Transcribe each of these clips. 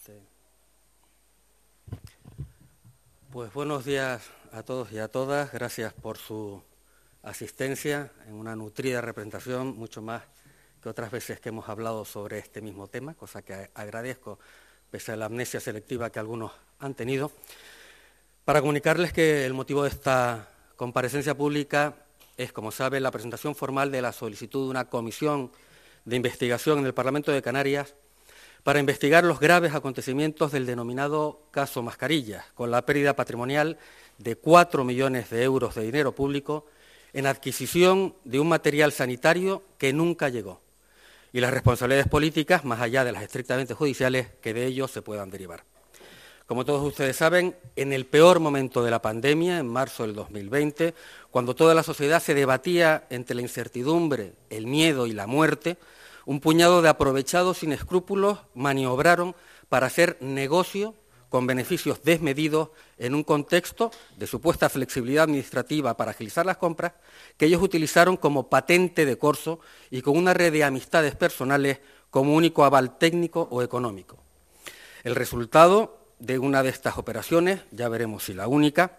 Pues buenos días a todos y a todas. Gracias por su asistencia en una nutrida representación, mucho más que otras veces que hemos hablado sobre este mismo tema, cosa que agradezco pese a la amnesia selectiva que algunos han tenido, para comunicarles que el motivo de esta comparecencia pública es, como saben, la presentación formal de la solicitud de una comisión de investigación en el Parlamento de Canarias para investigar los graves acontecimientos del denominado caso Mascarillas, con la pérdida patrimonial de 4 millones de euros de dinero público en adquisición de un material sanitario que nunca llegó, y las responsabilidades políticas, más allá de las estrictamente judiciales, que de ello se puedan derivar. Como todos ustedes saben, en el peor momento de la pandemia, en marzo del 2020, cuando toda la sociedad se debatía entre la incertidumbre, el miedo y la muerte, un puñado de aprovechados sin escrúpulos maniobraron para hacer negocio con beneficios desmedidos en un contexto de supuesta flexibilidad administrativa para agilizar las compras que ellos utilizaron como patente de corso y con una red de amistades personales como único aval técnico o económico. El resultado de una de estas operaciones, ya veremos si la única,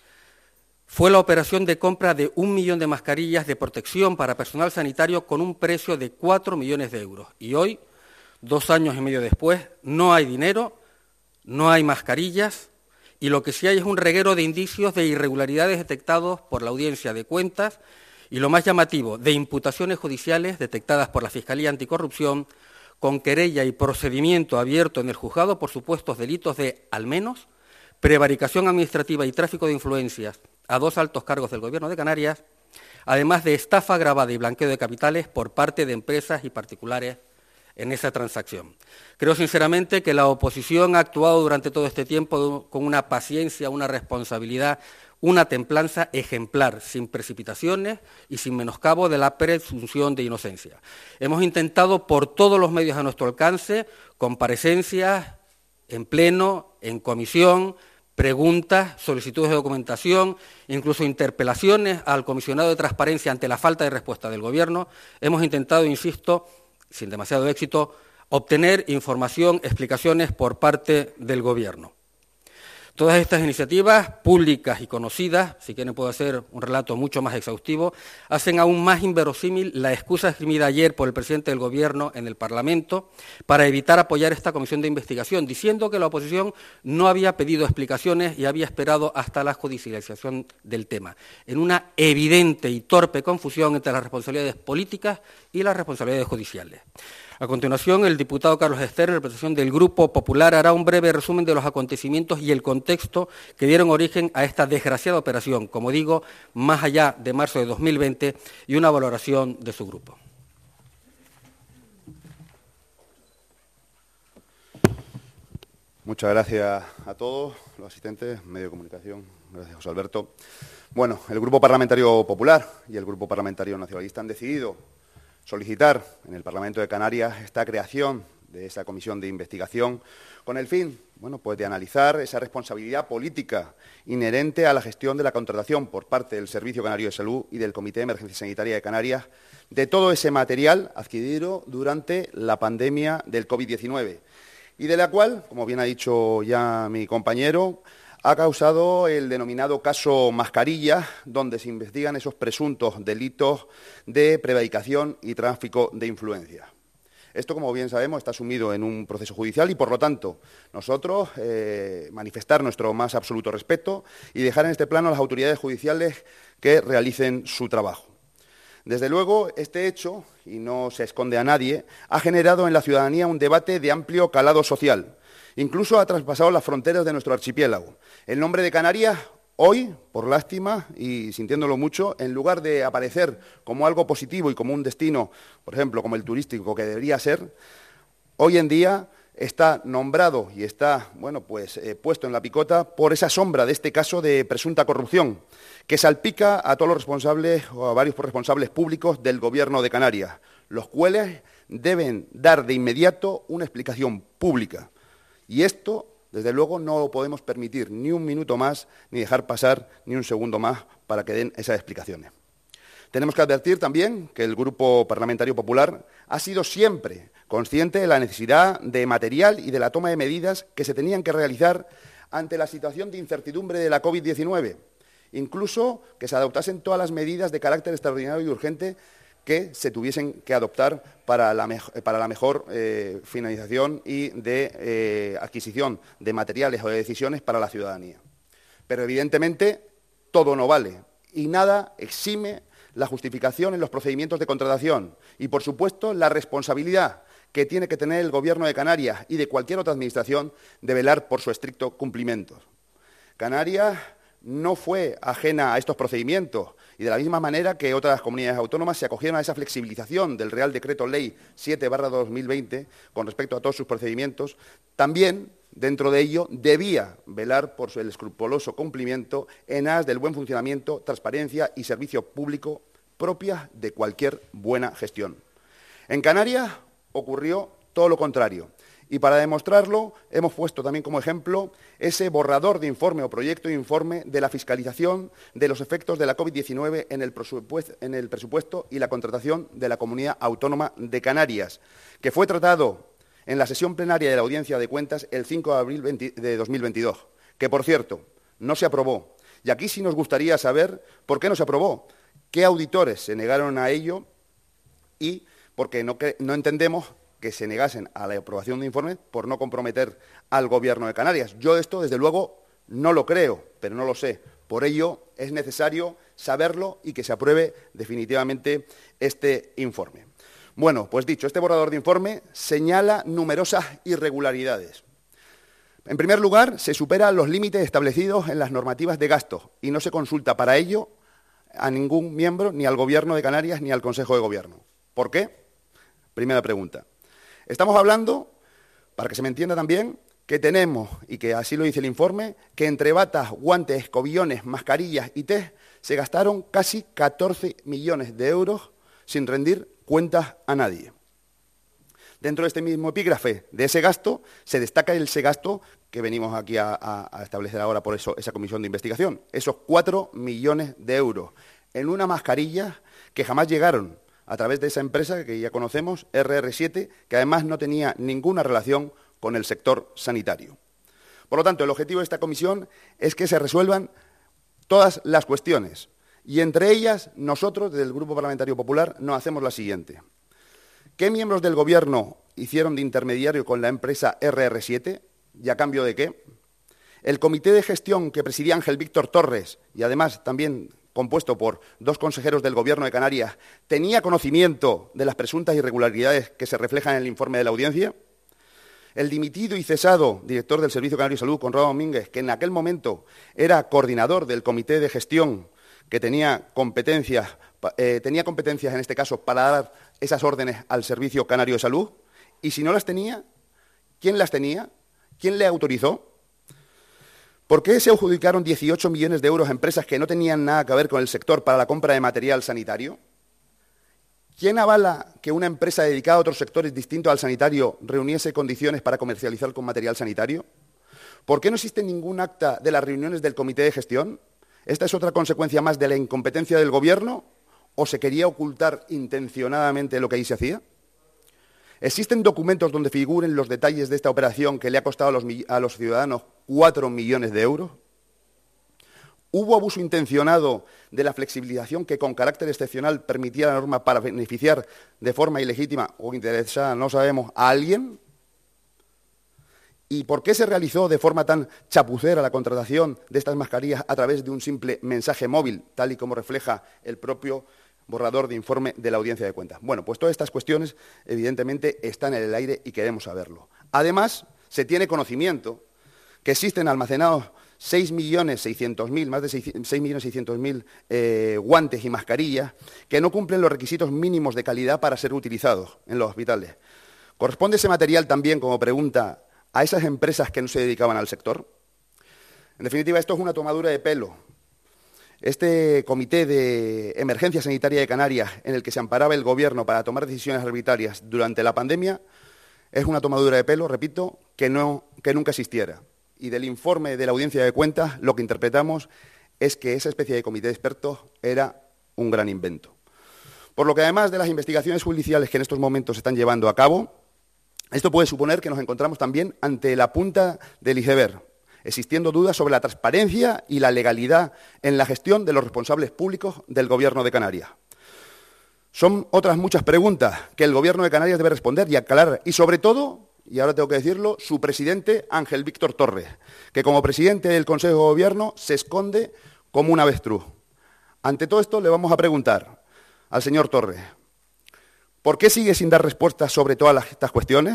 fue la operación de compra de 1 millón de mascarillas de protección para personal sanitario con un precio de 4 millones de euros. Y hoy, 2 años y medio después, no hay dinero, no hay mascarillas y lo que sí hay es un reguero de indicios de irregularidades detectados por la Audiencia de Cuentas y, lo más llamativo, de imputaciones judiciales detectadas por la Fiscalía Anticorrupción con querella y procedimiento abierto en el juzgado por supuestos delitos de, al menos, prevaricación administrativa y tráfico de influencias a 2 altos cargos del Gobierno de Canarias, además de estafa agravada y blanqueo de capitales por parte de empresas y particulares en esa transacción. Creo sinceramente que la oposición ha actuado durante todo este tiempo con una paciencia, una responsabilidad, una templanza ejemplar, sin precipitaciones y sin menoscabo de la presunción de inocencia. Hemos intentado por todos los medios a nuestro alcance, comparecencias en pleno, en comisión, preguntas, solicitudes de documentación, incluso interpelaciones al comisionado de transparencia ante la falta de respuesta del Gobierno. Hemos intentado, insisto, sin demasiado éxito, obtener información, explicaciones por parte del Gobierno. Todas estas iniciativas, públicas y conocidas, si quieren puedo hacer un relato mucho más exhaustivo, hacen aún más inverosímil la excusa esgrimida ayer por el presidente del Gobierno en el Parlamento para evitar apoyar esta comisión de investigación, diciendo que la oposición no había pedido explicaciones y había esperado hasta la judicialización del tema, en una evidente y torpe confusión entre las responsabilidades políticas y las responsabilidades judiciales. A continuación, el diputado Carlos Ester, en representación del Grupo Popular, hará un breve resumen de los acontecimientos y el contexto que dieron origen a esta desgraciada operación, como digo, más allá de marzo de 2020, y una valoración de su grupo. Muchas gracias a todos los asistentes, medio de comunicación. Gracias, José Alberto. Bueno, el Grupo Parlamentario Popular y el Grupo Parlamentario Nacionalista han decidido solicitar en el Parlamento de Canarias esta creación de esa comisión de investigación con el fin, pues de analizar esa responsabilidad política inherente a la gestión de la contratación por parte del Servicio Canario de Salud y del Comité de Emergencia Sanitaria de Canarias de todo ese material adquirido durante la pandemia del COVID-19 y de la cual, como bien ha dicho ya mi compañero, ha causado el denominado caso Mascarillas, donde se investigan esos presuntos delitos de prevaricación y tráfico de influencias. Esto, como bien sabemos, está sumido en un proceso judicial y, por lo tanto, nosotros manifestar nuestro más absoluto respeto y dejar en este plano a las autoridades judiciales que realicen su trabajo. Desde luego, este hecho, y no se esconde a nadie, ha generado en la ciudadanía un debate de amplio calado social. Incluso ha traspasado las fronteras de nuestro archipiélago. El nombre de Canarias, hoy, por lástima y sintiéndolo mucho, en lugar de aparecer como algo positivo y como un destino, por ejemplo, como el turístico que debería ser, hoy en día está nombrado y está, puesto en la picota por esa sombra de este caso de presunta corrupción que salpica a todos los responsables o a varios responsables públicos del Gobierno de Canarias, los cuales deben dar de inmediato una explicación pública. Y esto, desde luego, no lo podemos permitir ni un minuto más, ni dejar pasar ni un segundo más para que den esas explicaciones. Tenemos que advertir también que el Grupo Parlamentario Popular ha sido siempre consciente de la necesidad de material y de la toma de medidas que se tenían que realizar ante la situación de incertidumbre de la COVID-19, incluso que se adoptasen todas las medidas de carácter extraordinario y urgente que se tuviesen que adoptar para la mejor finalización y de adquisición de materiales o de decisiones para la ciudadanía. Pero, evidentemente, todo no vale y nada exime la justificación en los procedimientos de contratación y, por supuesto, la responsabilidad que tiene que tener el Gobierno de Canarias y de cualquier otra administración de velar por su estricto cumplimiento. Canarias no fue ajena a estos procedimientos y de la misma manera que otras comunidades autónomas se acogieron a esa flexibilización del Real Decreto Ley 7/2020 con respecto a todos sus procedimientos, también dentro de ello debía velar por el escrupuloso cumplimiento en aras del buen funcionamiento, transparencia y servicio público propias de cualquier buena gestión. En Canarias ocurrió todo lo contrario. Y para demostrarlo, hemos puesto también como ejemplo ese borrador de informe o proyecto de informe de la fiscalización de los efectos de la COVID-19 en el presupuesto y la contratación de la Comunidad Autónoma de Canarias, que fue tratado en la sesión plenaria de la Audiencia de Cuentas el 5 de abril de 2022, que, por cierto, no se aprobó. Y aquí sí nos gustaría saber por qué no se aprobó, qué auditores se negaron a ello y porque no entendemos que se negasen a la aprobación de informes por no comprometer al Gobierno de Canarias. Yo esto, desde luego, no lo creo, pero no lo sé. Por ello, es necesario saberlo y que se apruebe definitivamente este informe. Bueno, pues dicho, este borrador de informe señala numerosas irregularidades. En primer lugar, se superan los límites establecidos en las normativas de gasto y no se consulta para ello a ningún miembro, ni al Gobierno de Canarias ni al Consejo de Gobierno. ¿Por qué? Primera pregunta. Estamos hablando, para que se me entienda también, que tenemos, y que así lo dice el informe, que entre batas, guantes, escobillones, mascarillas y test se gastaron casi 14 millones de euros sin rendir cuentas a nadie. Dentro de este mismo epígrafe de ese gasto, se destaca ese gasto que venimos aquí a establecer ahora por eso, esa comisión de investigación, esos 4 millones de euros en una mascarilla que jamás llegaron a través de esa empresa que ya conocemos, RR7, que además no tenía ninguna relación con el sector sanitario. Por lo tanto, el objetivo de esta comisión es que se resuelvan todas las cuestiones y entre ellas nosotros, desde el Grupo Parlamentario Popular, nos hacemos la siguiente. ¿Qué miembros del Gobierno hicieron de intermediario con la empresa RR7 y a cambio de qué? El comité de gestión que presidía Ángel Víctor Torres y además también compuesto por 2 consejeros del Gobierno de Canarias, ¿tenía conocimiento de las presuntas irregularidades que se reflejan en el informe de la audiencia? El dimitido y cesado director del Servicio Canario de Salud, Conrado Domínguez, que en aquel momento era coordinador del comité de gestión que tenía competencias en este caso para dar esas órdenes al Servicio Canario de Salud, y si no las tenía, ¿quién las tenía? ¿Quién le autorizó? ¿Por qué se adjudicaron 18 millones de euros a empresas que no tenían nada que ver con el sector para la compra de material sanitario? ¿Quién avala que una empresa dedicada a otros sectores distintos al sanitario reuniese condiciones para comercializar con material sanitario? ¿Por qué no existe ningún acta de las reuniones del comité de gestión? ¿Esta es otra consecuencia más de la incompetencia del Gobierno o se quería ocultar intencionadamente lo que ahí se hacía? ¿Existen documentos donde figuren los detalles de esta operación que le ha costado a los ciudadanos 4 millones de euros? ¿Hubo abuso intencionado de la flexibilización que con carácter excepcional permitía la norma para beneficiar de forma ilegítima o interesada, no sabemos, a alguien? ¿Y por qué se realizó de forma tan chapucera la contratación de estas mascarillas a través de un simple mensaje móvil, tal y como refleja el propio borrador de informe de la Audiencia de Cuentas? Bueno, pues todas estas cuestiones, evidentemente, están en el aire y queremos saberlo. Además, se tiene conocimiento que existen almacenados 6.600.000, más de 6.600.000 guantes y mascarillas que no cumplen los requisitos mínimos de calidad para ser utilizados en los hospitales. ¿Corresponde ese material también, como pregunta, a esas empresas que no se dedicaban al sector? En definitiva, esto es una tomadura de pelo. Este Comité de Emergencia Sanitaria de Canarias, en el que se amparaba el Gobierno para tomar decisiones arbitrarias durante la pandemia, es una tomadura de pelo, repito, que nunca existiera. Y del informe de la Audiencia de Cuentas, lo que interpretamos es que esa especie de comité de expertos era un gran invento. Por lo que además de las investigaciones judiciales que en estos momentos se están llevando a cabo, esto puede suponer que nos encontramos también ante la punta del iceberg, existiendo dudas sobre la transparencia y la legalidad en la gestión de los responsables públicos del Gobierno de Canarias. Son otras muchas preguntas que el Gobierno de Canarias debe responder y aclarar, y sobre todo, y ahora tengo que decirlo, su presidente Ángel Víctor Torres, que como presidente del Consejo de Gobierno se esconde como un avestruz. Ante todo esto le vamos a preguntar al señor Torres, ¿por qué sigue sin dar respuestas sobre todas estas cuestiones?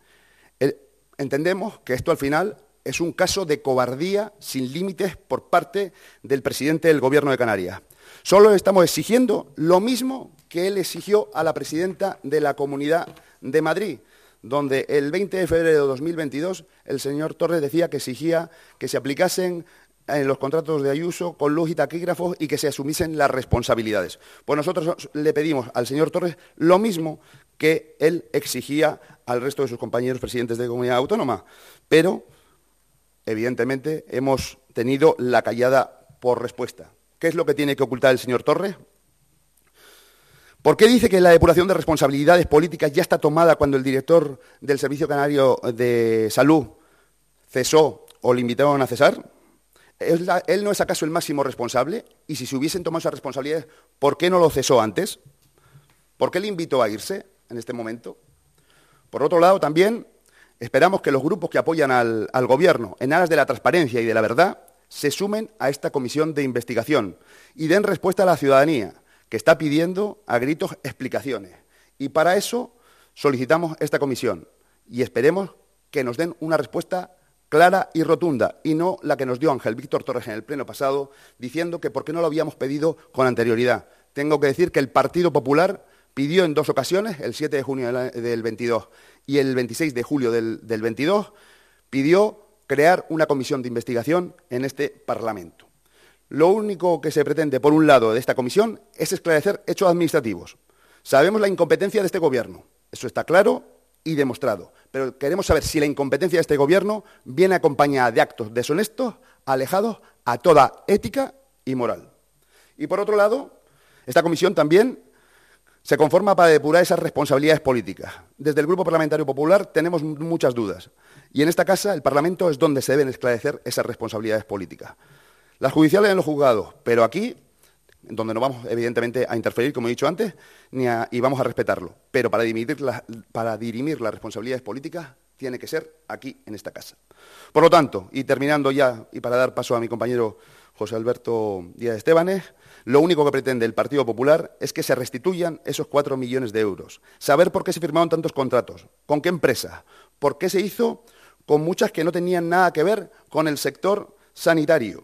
Entendemos que esto al final es un caso de cobardía sin límites por parte del presidente del Gobierno de Canarias. Solo estamos exigiendo lo mismo que él exigió a la presidenta de la Comunidad de Madrid, donde el 20 de febrero de 2022 el señor Torres decía que exigía que se aplicasen en los contratos de Ayuso con luz y taquígrafos y que se asumiesen las responsabilidades. Pues nosotros le pedimos al señor Torres lo mismo que él exigía al resto de sus compañeros presidentes de comunidad autónoma, pero evidentemente hemos tenido la callada por respuesta. ¿Qué es lo que tiene que ocultar el señor Torres? ¿Por qué dice que la depuración de responsabilidades políticas ya está tomada cuando el director del Servicio Canario de Salud cesó o le invitaron a cesar? ¿Él no es acaso el máximo responsable? Y si se hubiesen tomado esas responsabilidades, ¿por qué no lo cesó antes? ¿Por qué le invitó a irse en este momento? Por otro lado, también esperamos que los grupos que apoyan al Gobierno en aras de la transparencia y de la verdad se sumen a esta comisión de investigación y den respuesta a la ciudadanía, que está pidiendo a gritos explicaciones. Y para eso solicitamos esta comisión y esperemos que nos den una respuesta clara y rotunda, y no la que nos dio Ángel Víctor Torres en el pleno pasado, diciendo que por qué no lo habíamos pedido con anterioridad. Tengo que decir que el Partido Popular pidió en dos ocasiones, el 7 de junio del 22 y el 26 de julio del 22, pidió crear una comisión de investigación en este Parlamento. Lo único que se pretende, por un lado, de esta comisión es esclarecer hechos administrativos. Sabemos la incompetencia de este Gobierno, eso está claro y demostrado, pero queremos saber si la incompetencia de este Gobierno viene acompañada de actos deshonestos, alejados a toda ética y moral. Y, por otro lado, esta comisión también se conforma para depurar esas responsabilidades políticas. Desde el Grupo Parlamentario Popular tenemos muchas dudas, y en esta casa, el Parlamento, es donde se deben esclarecer esas responsabilidades políticas. Las judiciales en los juzgados, pero aquí, donde no vamos, evidentemente, a interferir, como he dicho antes, y vamos a respetarlo. Pero para dirimir las responsabilidades políticas, tiene que ser aquí, en esta casa. Por lo tanto, y terminando ya, y para dar paso a mi compañero José Alberto Díaz Estebanes, lo único que pretende el Partido Popular es que se restituyan esos 4 millones de euros. Saber por qué se firmaron tantos contratos, con qué empresas, por qué se hizo con muchas que no tenían nada que ver con el sector sanitario.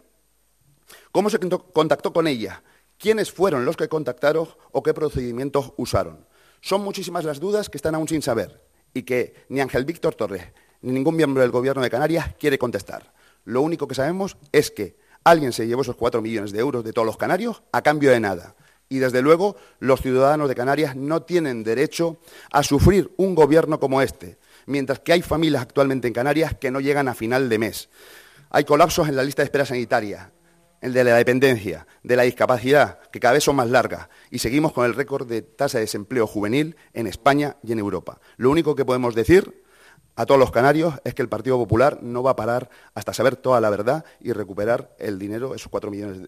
¿Cómo se contactó con ella? ¿Quiénes fueron los que contactaron o qué procedimientos usaron? Son muchísimas las dudas que están aún sin saber y que ni Ángel Víctor Torres ni ningún miembro del Gobierno de Canarias quiere contestar. Lo único que sabemos es que alguien se llevó esos 4 millones de euros de todos los canarios a cambio de nada. Y, desde luego, los ciudadanos de Canarias no tienen derecho a sufrir un gobierno como este, mientras que hay familias actualmente en Canarias que no llegan a final de mes. Hay colapsos en la lista de espera sanitaria, el de la dependencia, de la discapacidad, que cada vez son más largas, y seguimos con el récord de tasa de desempleo juvenil en España y en Europa. Lo único que podemos decir a todos los canarios es que el Partido Popular no va a parar hasta saber toda la verdad y recuperar el dinero, esos 4 millones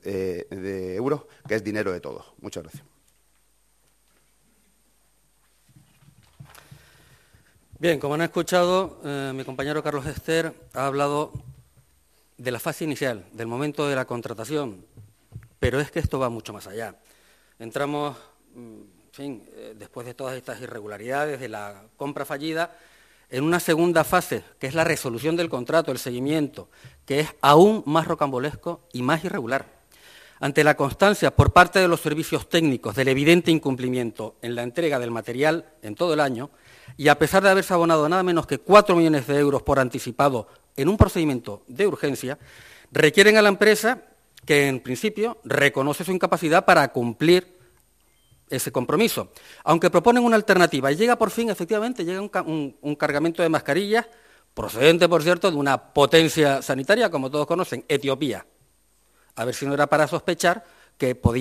de euros, que es dinero de todos. Muchas gracias. Bien, como han escuchado, mi compañero Carlos Ester ha hablado de la fase inicial, del momento de la contratación, pero es que esto va mucho más allá. Entramos, en fin, después de todas estas irregularidades de la compra fallida, en una segunda fase, que es la resolución del contrato, el seguimiento, que es aún más rocambolesco y más irregular. Ante la constancia por parte de los servicios técnicos del evidente incumplimiento en la entrega del material en todo el año, y a pesar de haberse abonado nada menos que 4 millones de euros por anticipado en un procedimiento de urgencia, requieren a la empresa que, en principio, reconoce su incapacidad para cumplir ese compromiso. Aunque proponen una alternativa y llega por fin, efectivamente, llega un cargamento de mascarillas, procedente, por cierto, de una potencia sanitaria, como todos conocen, Etiopía. A ver si no era para sospechar que podía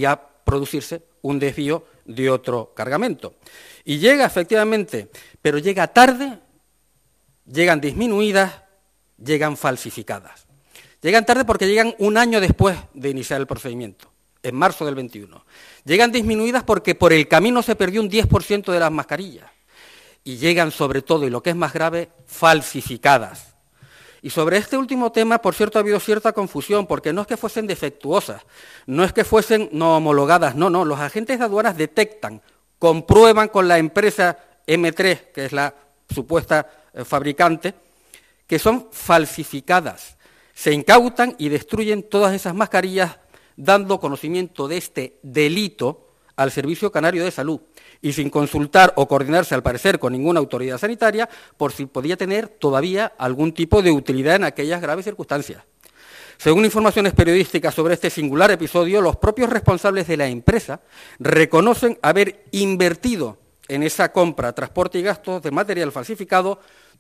producirse un desvío de otro cargamento. Y llega efectivamente, pero llega tarde, llegan disminuidas, llegan falsificadas. Llegan tarde porque llegan un año después de iniciar el procedimiento, en marzo del 21. Llegan disminuidas porque por el camino se perdió un 10% de las mascarillas. Y llegan sobre todo, y lo que es más grave, falsificadas. Y sobre este último tema, por cierto, ha habido cierta confusión, porque no es que fuesen defectuosas, no es que fuesen no homologadas, no, los agentes de aduanas detectan, comprueban con la empresa M3, que es la supuesta fabricante, que son falsificadas. Se incautan y destruyen todas esas mascarillas, dando conocimiento de este delito al Servicio Canario de Salud, y sin consultar o coordinarse, al parecer, con ninguna autoridad sanitaria, por si podía tener todavía algún tipo de utilidad en aquellas graves circunstancias. Según informaciones periodísticas sobre este singular episodio, los propios responsables de la empresa reconocen haber invertido en esa compra, transporte y gastos de material falsificado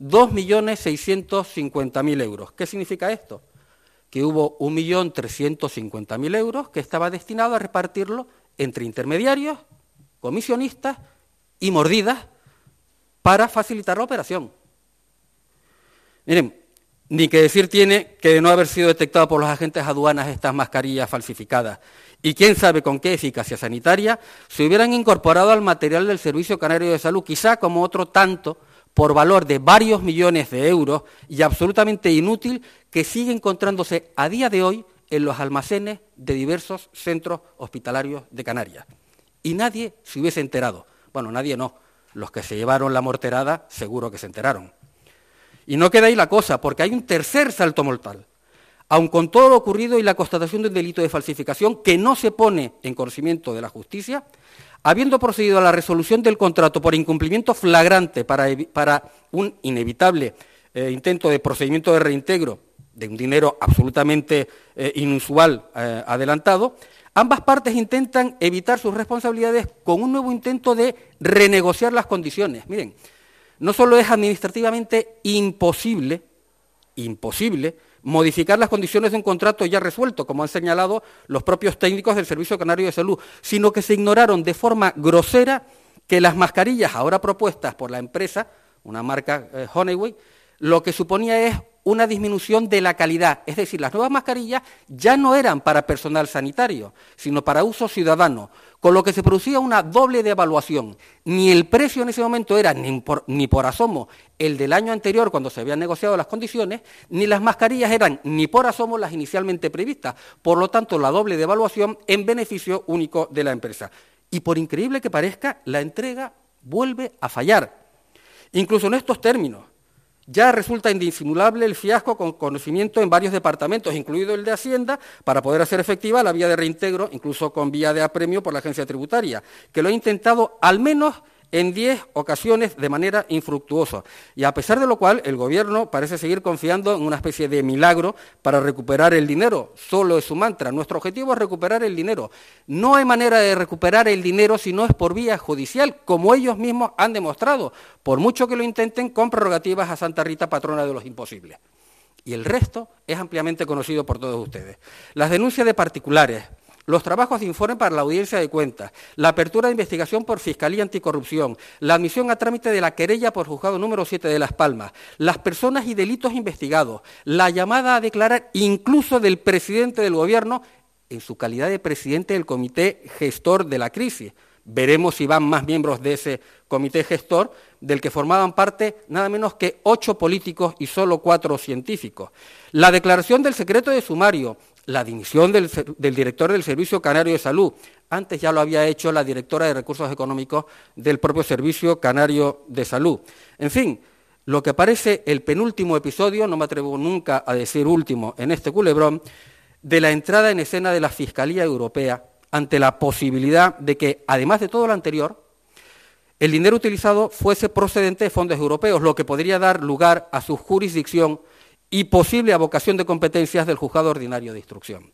2.650.000 euros. ¿Qué significa esto? Que hubo 1.350.000 euros que estaba destinado a repartirlo entre intermediarios, comisionistas y mordidas para facilitar la operación. Miren, ni que decir tiene que de no haber sido detectado por los agentes aduanas estas mascarillas falsificadas, y quién sabe con qué eficacia sanitaria se hubieran incorporado al material del Servicio Canario de Salud, quizá como otro tanto, por valor de varios millones de euros y absolutamente inútil, que sigue encontrándose a día de hoy en los almacenes de diversos centros hospitalarios de Canarias. Y nadie se hubiese enterado. Bueno, nadie no. Los que se llevaron la morterada seguro que se enteraron. Y no queda ahí la cosa, porque hay un tercer salto mortal. Aun con todo lo ocurrido y la constatación de un delito de falsificación que no se pone en conocimiento de la justicia, habiendo procedido a la resolución del contrato por incumplimiento flagrante para un inevitable intento de procedimiento de reintegro de un dinero absolutamente inusual adelantado, ambas partes intentan evitar sus responsabilidades con un nuevo intento de renegociar las condiciones. Miren, no solo es administrativamente imposible modificar las condiciones de un contrato ya resuelto, como han señalado los propios técnicos del Servicio Canario de Salud, sino que se ignoraron de forma grosera que las mascarillas ahora propuestas por la empresa, una marca Honeywell, lo que suponía es una disminución de la calidad. Es decir, las nuevas mascarillas ya no eran para personal sanitario, sino para uso ciudadano, con lo que se producía una doble devaluación. Ni el precio en ese momento era ni por asomo el del año anterior, cuando se habían negociado las condiciones, ni las mascarillas eran ni por asomo las inicialmente previstas. Por lo tanto, la doble devaluación en beneficio único de la empresa. Y por increíble que parezca, la entrega vuelve a fallar. Incluso en estos términos, ya resulta indisimulable el fiasco con conocimiento en varios departamentos, incluido el de Hacienda, para poder hacer efectiva la vía de reintegro, incluso con vía de apremio por la agencia tributaria, que lo ha intentado al menos en 10 ocasiones de manera infructuosa. Y a pesar de lo cual, el Gobierno parece seguir confiando en una especie de milagro para recuperar el dinero. Solo es su mantra. Nuestro objetivo es recuperar el dinero. No hay manera de recuperar el dinero si no es por vía judicial, como ellos mismos han demostrado, por mucho que lo intenten con prerrogativas a Santa Rita, patrona de los imposibles. Y el resto es ampliamente conocido por todos ustedes. Las denuncias de particulares, los trabajos de informe para la audiencia de cuentas, la apertura de investigación por Fiscalía Anticorrupción, la admisión a trámite de la querella por juzgado número 7 de Las Palmas, las personas y delitos investigados, la llamada a declarar incluso del presidente del Gobierno en su calidad de presidente del comité gestor de la crisis. Veremos si van más miembros de ese comité gestor, del que formaban parte nada menos que 8 políticos y solo 4 científicos. La declaración del secreto de sumario, la dimisión del director del Servicio Canario de Salud. Antes ya lo había hecho la directora de Recursos Económicos del propio Servicio Canario de Salud. En fin, lo que parece el penúltimo episodio, no me atrevo nunca a decir último en este culebrón, de la entrada en escena de la Fiscalía Europea ante la posibilidad de que, además de todo lo anterior, el dinero utilizado fuese procedente de fondos europeos, lo que podría dar lugar a su jurisdicción y posible avocación de competencias del Juzgado Ordinario de Instrucción.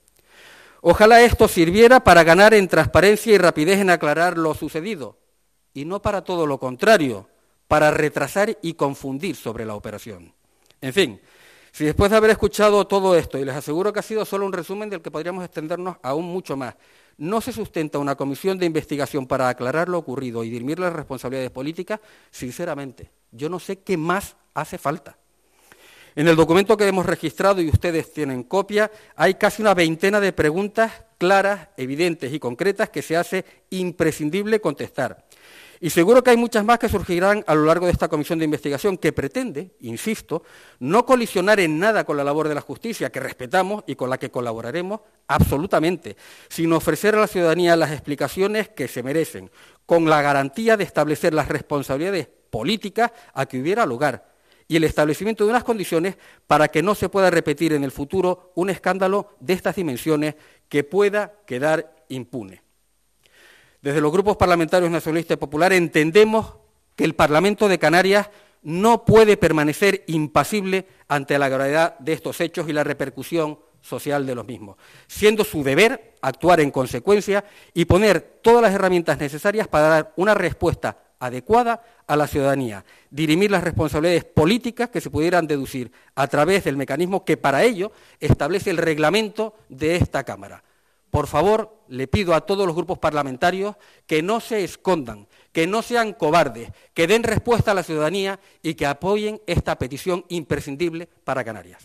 Ojalá esto sirviera para ganar en transparencia y rapidez en aclarar lo sucedido, y no para todo lo contrario, para retrasar y confundir sobre la operación. En fin, si después de haber escuchado todo esto, y les aseguro que ha sido solo un resumen del que podríamos extendernos aún mucho más, no se sustenta una comisión de investigación para aclarar lo ocurrido y dirimir las responsabilidades políticas, sinceramente, yo no sé qué más hace falta. En el documento que hemos registrado, y ustedes tienen copia, hay casi una veintena de preguntas claras, evidentes y concretas que se hace imprescindible contestar. Y seguro que hay muchas más que surgirán a lo largo de esta comisión de investigación que pretende, insisto, no colisionar en nada con la labor de la justicia, que respetamos y con la que colaboraremos absolutamente, sino ofrecer a la ciudadanía las explicaciones que se merecen, con la garantía de establecer las responsabilidades políticas a que hubiera lugar y el establecimiento de unas condiciones para que no se pueda repetir en el futuro un escándalo de estas dimensiones que pueda quedar impune. Desde los grupos parlamentarios nacionalistas y populares entendemos que el Parlamento de Canarias no puede permanecer impasible ante la gravedad de estos hechos y la repercusión social de los mismos, siendo su deber actuar en consecuencia y poner todas las herramientas necesarias para dar una respuesta adecuada a la ciudadanía, dirimir las responsabilidades políticas que se pudieran deducir a través del mecanismo que para ello establece el reglamento de esta Cámara. Por favor, le pido a todos los grupos parlamentarios que no se escondan, que no sean cobardes, que den respuesta a la ciudadanía y que apoyen esta petición imprescindible para Canarias.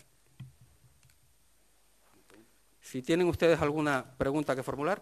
Si tienen ustedes alguna pregunta que formular.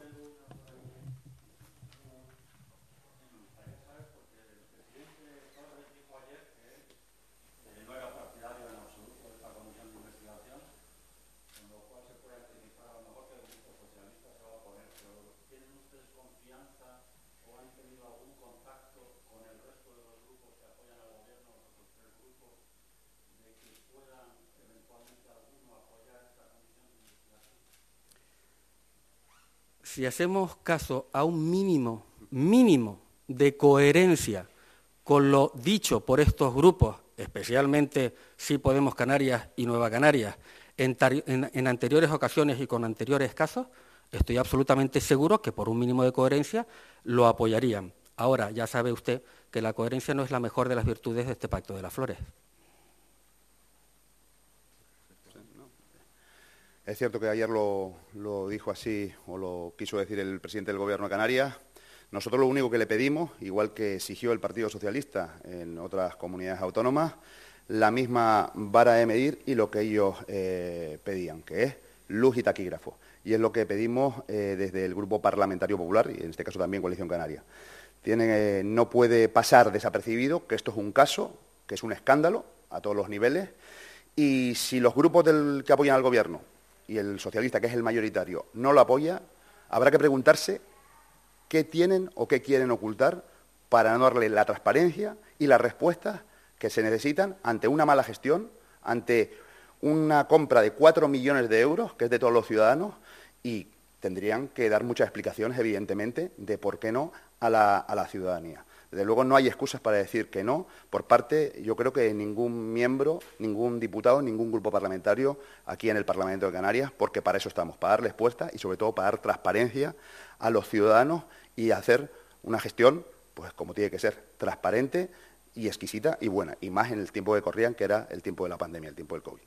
Si hacemos caso a un mínimo de coherencia con lo dicho por estos grupos, especialmente Sí Podemos Canarias y Nueva Canarias, en anteriores ocasiones y con anteriores casos, estoy absolutamente seguro que por un mínimo de coherencia lo apoyarían. Ahora, ya sabe usted que la coherencia no es la mejor de las virtudes de este Pacto de las Flores. Es cierto que ayer lo dijo así, o lo quiso decir el presidente del Gobierno de Canarias. Nosotros lo único que le pedimos, igual que exigió el Partido Socialista en otras comunidades autónomas, la misma vara de medir y lo que ellos pedían, que es luz y taquígrafo. Y es lo que pedimos desde el Grupo Parlamentario Popular, y en este caso también Coalición Canaria. No puede pasar desapercibido que esto es un caso, que es un escándalo a todos los niveles, y si los grupos que apoyan al Gobierno y el socialista, que es el mayoritario, no lo apoya, habrá que preguntarse qué tienen o qué quieren ocultar para no darle la transparencia y las respuestas que se necesitan ante una mala gestión, ante una compra de 4 millones de euros, que es de todos los ciudadanos, y tendrían que dar muchas explicaciones, evidentemente, de por qué no a la ciudadanía. Desde luego no hay excusas para decir que no por parte, yo creo que ningún miembro, ningún diputado, ningún grupo parlamentario aquí en el Parlamento de Canarias, porque para eso estamos, para dar respuesta y sobre todo para dar transparencia a los ciudadanos y hacer una gestión, pues como tiene que ser, transparente y exquisita y buena, y más en el tiempo que corrían, que era el tiempo de la pandemia, el tiempo del COVID.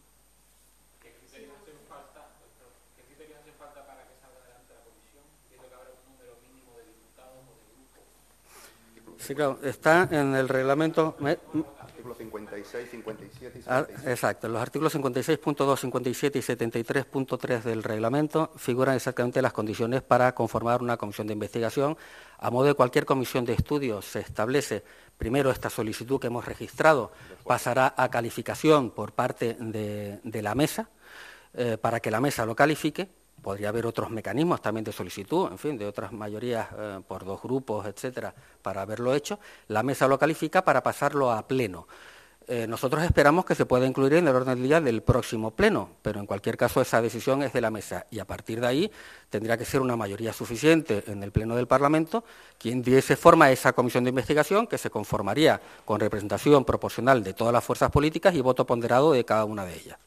Sí, claro, está en el reglamento. Artículos 56, 57 y 76. Exacto, en los artículos 56.2, 57 y 73.3 del reglamento figuran exactamente las condiciones para conformar una comisión de investigación. A modo de cualquier comisión de estudio se establece, primero, esta solicitud que hemos registrado pasará a calificación por parte de la mesa, para que la mesa lo califique. Podría haber otros mecanismos también de solicitud, en fin, de otras mayorías por 2 grupos, etcétera, para haberlo hecho. La mesa lo califica para pasarlo a pleno. Nosotros esperamos que se pueda incluir en el orden del día del próximo pleno, pero en cualquier caso esa decisión es de la mesa y a partir de ahí tendría que ser una mayoría suficiente en el pleno del Parlamento quien diese forma a esa comisión de investigación que se conformaría con representación proporcional de todas las fuerzas políticas y voto ponderado de cada una de ellas.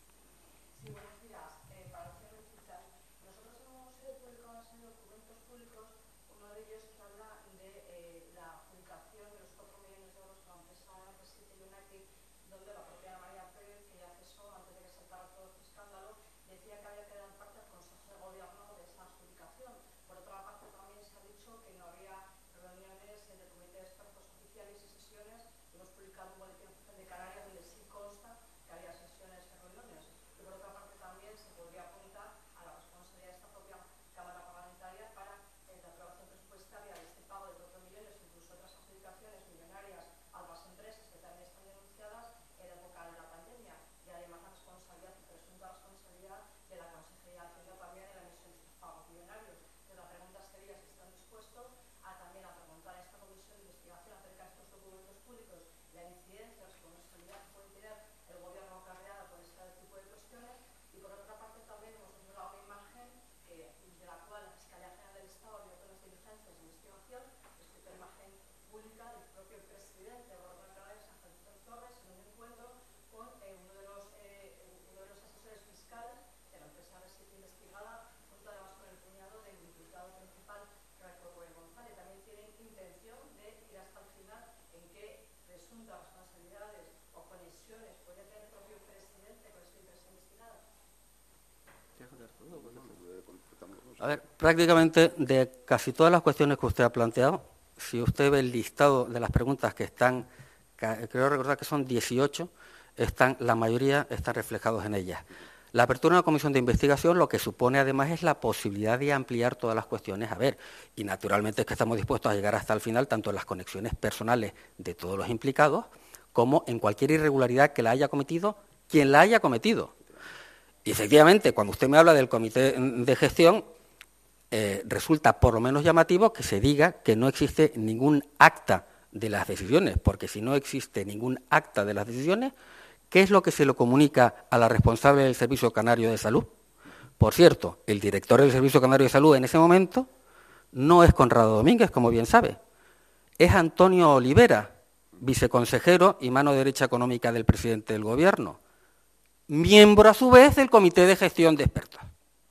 A ver, prácticamente de casi todas las cuestiones que usted ha planteado, si usted ve el listado de las preguntas que están, creo recordar que son 18, la mayoría están reflejados en ellas. La apertura de una comisión de investigación lo que supone además es la posibilidad de ampliar todas las cuestiones a ver, y naturalmente es que estamos dispuestos a llegar hasta el final, tanto en las conexiones personales de todos los implicados, como en cualquier irregularidad que la haya cometido quien la haya cometido. Y efectivamente, cuando usted me habla del comité de gestión, resulta por lo menos llamativo que se diga que no existe ningún acta de las decisiones, porque si no existe ningún acta de las decisiones, ¿qué es lo que se le comunica a la responsable del Servicio Canario de Salud? Por cierto, el director del Servicio Canario de Salud en ese momento no es Conrado Domínguez, como bien sabe, es Antonio Olivera, viceconsejero y mano derecha económica del presidente del Gobierno, miembro a su vez del Comité de Gestión de Expertos.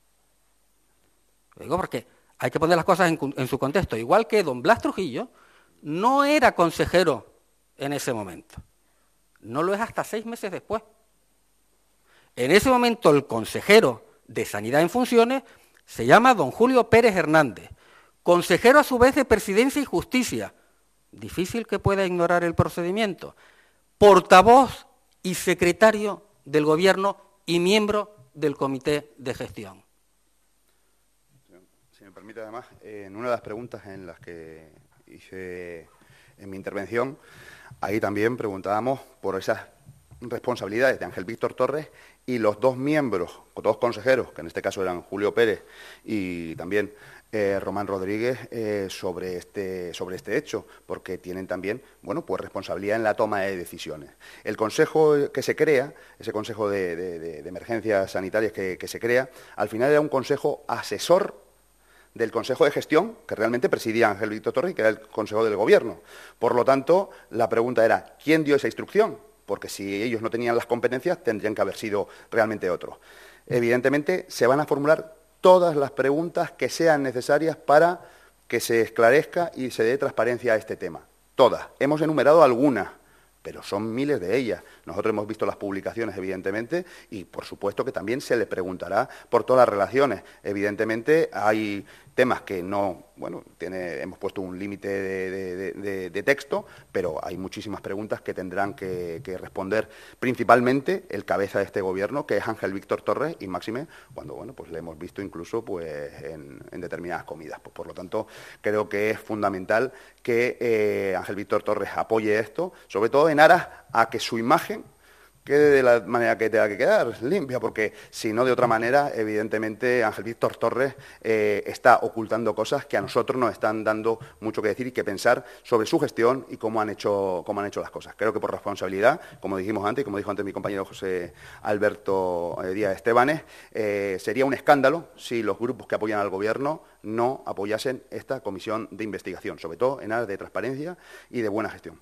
Lo digo porque hay que poner las cosas en su contexto. Igual que don Blas Trujillo no era consejero en ese momento. No lo es hasta 6 meses después. En ese momento el consejero de Sanidad en funciones se llama don Julio Pérez Hernández, consejero a su vez de Presidencia y Justicia. Difícil que pueda ignorar el procedimiento. Portavoz y secretario del Gobierno y miembro del Comité de Gestión. Si me permite, además, en una de las preguntas en las que hice en mi intervención, ahí también preguntábamos por esas responsabilidades de Ángel Víctor Torres y los dos miembros, dos consejeros, que en este caso eran Julio Pérez y también Román Rodríguez, sobre este hecho, porque tienen también, bueno, pues responsabilidad en la toma de decisiones. El consejo que se crea, ese consejo de emergencias sanitarias que se crea, al final era un consejo asesor del Consejo de Gestión, que realmente presidía Ángel Víctor Torres, que era el Consejo del Gobierno. Por lo tanto, la pregunta era, ¿quién dio esa instrucción? Porque si ellos no tenían las competencias, tendrían que haber sido realmente otros. Evidentemente, se van a formular todas las preguntas que sean necesarias para que se esclarezca y se dé transparencia a este tema. Todas. Hemos enumerado algunas, pero son miles de ellas. Nosotros hemos visto las publicaciones, evidentemente, y por supuesto que también se le preguntará por todas las relaciones. Evidentemente hay temas que no, bueno, hemos puesto un límite de texto, pero hay muchísimas preguntas que tendrán que responder principalmente el cabeza de este Gobierno, que es Ángel Víctor Torres, y máxime cuando, bueno, pues le hemos visto incluso pues en determinadas comidas. Pues, por lo tanto, creo que es fundamental que Ángel Víctor Torres apoye esto, sobre todo en aras a que su imagen quede de la manera que tenga que quedar, limpia, porque si no, de otra manera, evidentemente, Ángel Víctor Torres está ocultando cosas que a nosotros nos están dando mucho que decir y que pensar sobre su gestión y cómo han hecho las cosas. Creo que por responsabilidad, como dijimos antes, y como dijo antes mi compañero José Alberto Díaz Estebanes, sería un escándalo si los grupos que apoyan al Gobierno no apoyasen esta comisión de investigación, sobre todo en aras de transparencia y de buena gestión.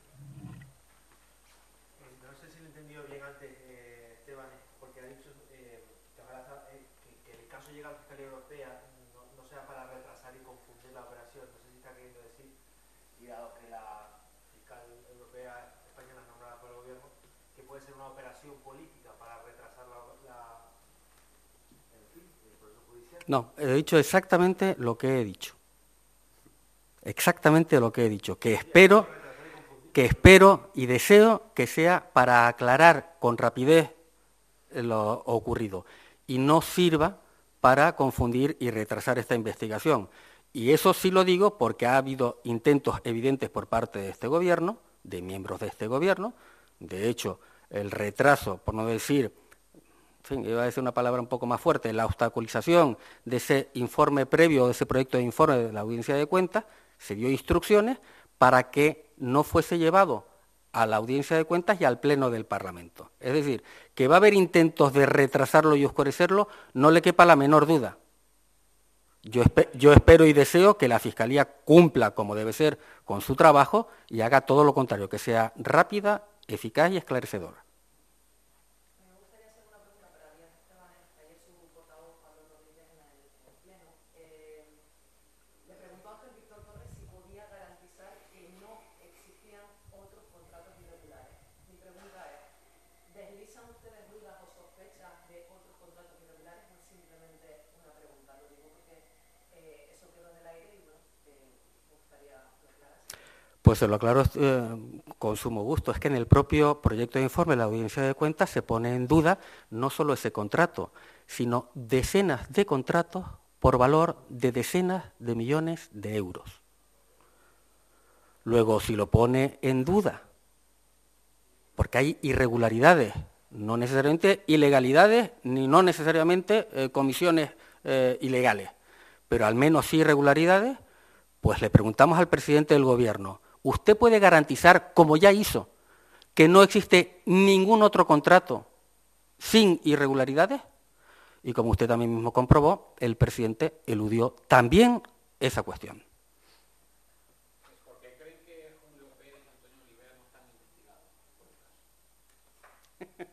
No, he dicho exactamente lo que he dicho. Exactamente lo que he dicho. Que espero y deseo que sea para aclarar con rapidez lo ocurrido y no sirva para confundir y retrasar esta investigación. Y eso sí lo digo porque ha habido intentos evidentes por parte de este Gobierno, de miembros de este Gobierno. De hecho, el retraso, por no decir, en fin, iba a decir una palabra un poco más fuerte, la obstaculización de ese informe previo, de ese proyecto de informe de la Audiencia de Cuentas, se dio instrucciones para que no fuese llevado a la Audiencia de Cuentas y al Pleno del Parlamento. Es decir, que va a haber intentos de retrasarlo y oscurecerlo, no le quepa la menor duda. Yo espero y deseo que la Fiscalía cumpla como debe ser con su trabajo y haga todo lo contrario, que sea rápida, eficaz y esclarecedora. simplemente una pregunta, lo digo porque eso quedó en el aire y bueno, me gustaría aclarar. Pues se lo aclaro con sumo gusto. Es que en el propio proyecto de informe de la Audiencia de Cuentas se pone en duda no solo ese contrato, sino decenas de contratos por valor de decenas de millones de euros. Luego, si lo pone en duda, porque hay irregularidades, no necesariamente ilegalidades, ni no necesariamente comisiones ilegales, pero al menos sí irregularidades, pues le preguntamos al presidente del Gobierno, ¿usted puede garantizar, como ya hizo, que no existe ningún otro contrato sin irregularidades? Y como usted también mismo comprobó, el presidente eludió también esa cuestión. ¿Por qué creen que Julio Pérez y Antonio Olivera no están investigados por el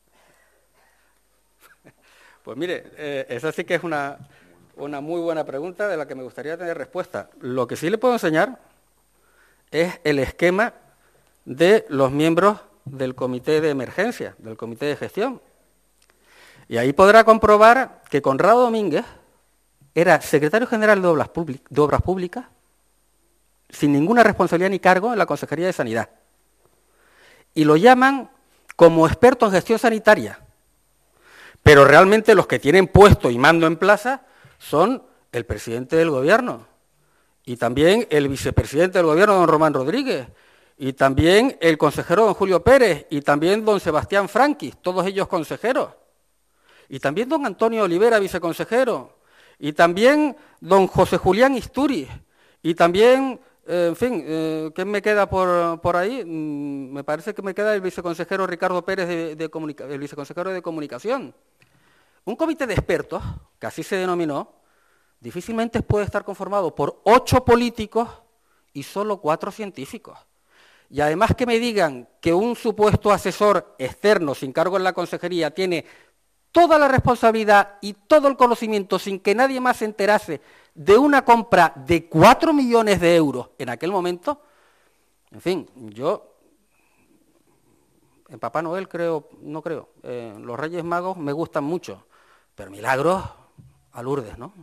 caso? Pues mire, esa sí que es una muy buena pregunta de la que me gustaría tener respuesta. Lo que sí le puedo enseñar es el esquema de los miembros del comité de emergencia, del comité de gestión. Y ahí podrá comprobar que Conrado Domínguez era secretario general de Obras Públicas sin ninguna responsabilidad ni cargo en la Consejería de Sanidad. Y lo llaman como experto en gestión sanitaria. Pero realmente los que tienen puesto y mando en plaza son el presidente del Gobierno y también el vicepresidente del Gobierno, don Román Rodríguez, y también el consejero don Julio Pérez, y también don Sebastián Franquis, todos ellos consejeros, y también don Antonio Olivera, viceconsejero, y también don José Julián Istúriz, y también, en fin, ¿qué me queda por ahí? Me parece que me queda el viceconsejero Ricardo Pérez, el viceconsejero de Comunicación. Un comité de expertos, que así se denominó, difícilmente puede estar conformado por 8 políticos y solo 4 científicos. Y además que me digan que un supuesto asesor externo sin cargo en la consejería tiene toda la responsabilidad y todo el conocimiento sin que nadie más se enterase de una compra de 4 millones de euros en aquel momento, en fin, yo en Papá Noel no creo. Los Reyes Magos me gustan mucho, pero milagros a Lourdes, ¿no?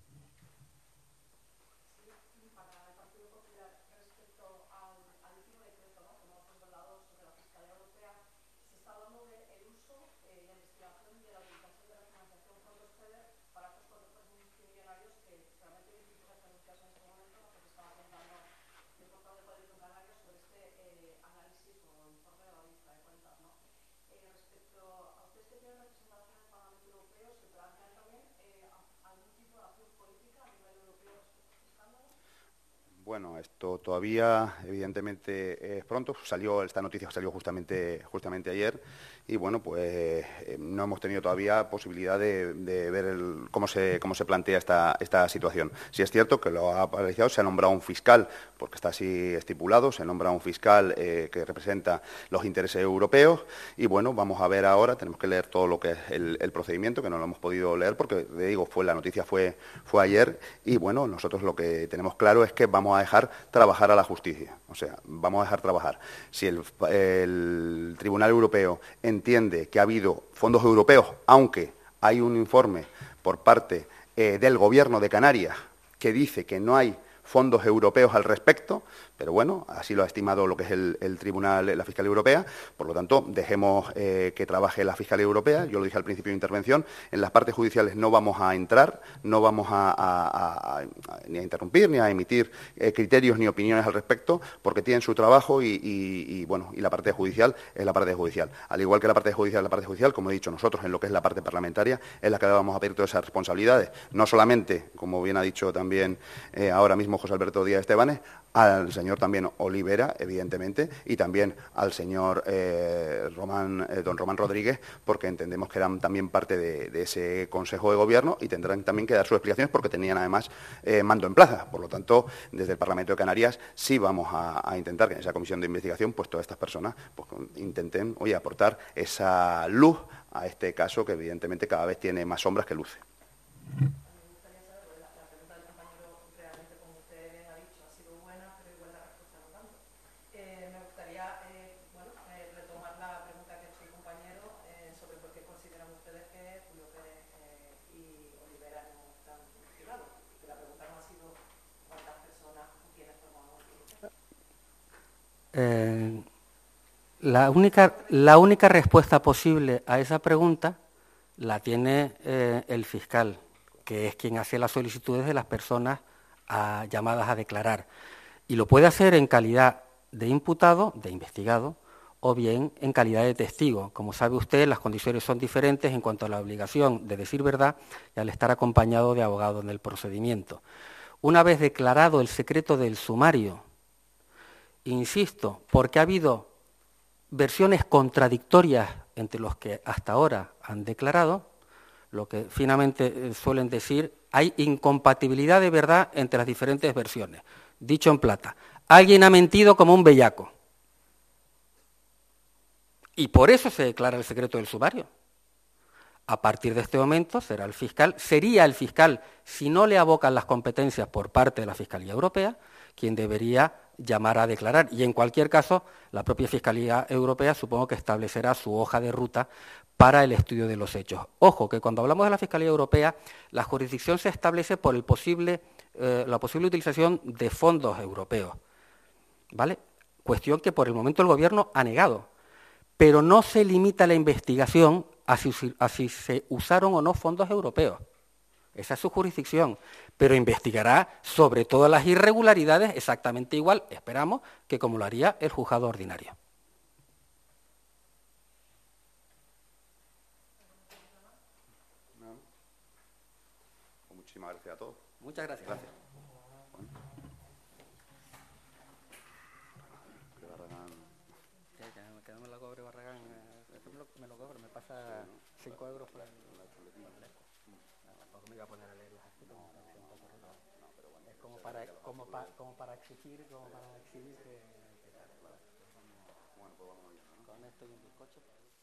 Bueno, esto todavía, evidentemente, es pronto. Esta noticia salió justamente ayer y, bueno, pues no hemos tenido todavía posibilidad de ver cómo se plantea esta situación. Sí es cierto que lo ha aparecido, se ha nombrado un fiscal, porque está así estipulado, se nombra un fiscal que representa los intereses europeos y, bueno, vamos a ver ahora, tenemos que leer todo lo que es el procedimiento, que no lo hemos podido leer porque, le digo, la noticia fue ayer y, bueno, nosotros lo que tenemos claro es que vamos a dejar trabajar a la justicia. O sea, vamos a dejar trabajar. Si el Tribunal Europeo entiende que ha habido fondos europeos, aunque hay un informe por parte del Gobierno de Canarias que dice que no hay fondos europeos al respecto, pero bueno, así lo ha estimado lo que es el Tribunal, la Fiscalía Europea, por lo tanto, dejemos que trabaje la Fiscalía Europea. Yo lo dije al principio de intervención, en las partes judiciales no vamos a entrar, no vamos ni a interrumpir, ni a emitir criterios ni opiniones al respecto, porque tienen su trabajo y la parte judicial es la parte judicial. Al igual que la parte judicial, como he dicho, nosotros en lo que es la parte parlamentaria es la que vamos a pedir todas esas responsabilidades, no solamente, como bien ha dicho también ahora mismo José Alberto Díaz Estebanes, al señor también Olivera, evidentemente, y también al señor don Román Rodríguez, porque entendemos que eran también parte de ese Consejo de Gobierno y tendrán también que dar sus explicaciones porque tenían además mando en plaza. Por lo tanto, desde el Parlamento de Canarias sí vamos a intentar que en esa comisión de investigación pues todas estas personas pues, intenten aportar esa luz a este caso que evidentemente cada vez tiene más sombras que luces. Y La única respuesta posible a esa pregunta la tiene el fiscal, que es quien hace las solicitudes de las personas llamadas a declarar. Y lo puede hacer en calidad de imputado, de investigado, o bien en calidad de testigo. Como sabe usted, las condiciones son diferentes en cuanto a la obligación de decir verdad y al estar acompañado de abogado en el procedimiento. Una vez declarado el secreto del sumario, insisto, porque ha habido versiones contradictorias entre los que hasta ahora han declarado, lo que finamente suelen decir, hay incompatibilidad de verdad entre las diferentes versiones. Dicho en plata, alguien ha mentido como un bellaco. Y por eso se declara el secreto del sumario. A partir de este momento sería el fiscal, si no le abocan las competencias por parte de la Fiscalía Europea, quien debería llamar a declarar. Y en cualquier caso, la propia Fiscalía Europea supongo que establecerá su hoja de ruta para el estudio de los hechos. Ojo, que cuando hablamos de la Fiscalía Europea, la jurisdicción se establece por la posible utilización de fondos europeos, ¿vale? Cuestión que por el momento el Gobierno ha negado. Pero no se limita la investigación a si se usaron o no fondos europeos. Esa es su jurisdicción, pero investigará sobre todas las irregularidades exactamente igual, esperamos, que como lo haría el juzgado ordinario. Muchísimas gracias a todos. Muchas gracias. Gracias. Que no me lo cobre Barragán, me lo cobre, me pasa 5 euros por el... Tampoco me iba a poner a leerlas así, es como para exigir, que con esto y un bizcocho.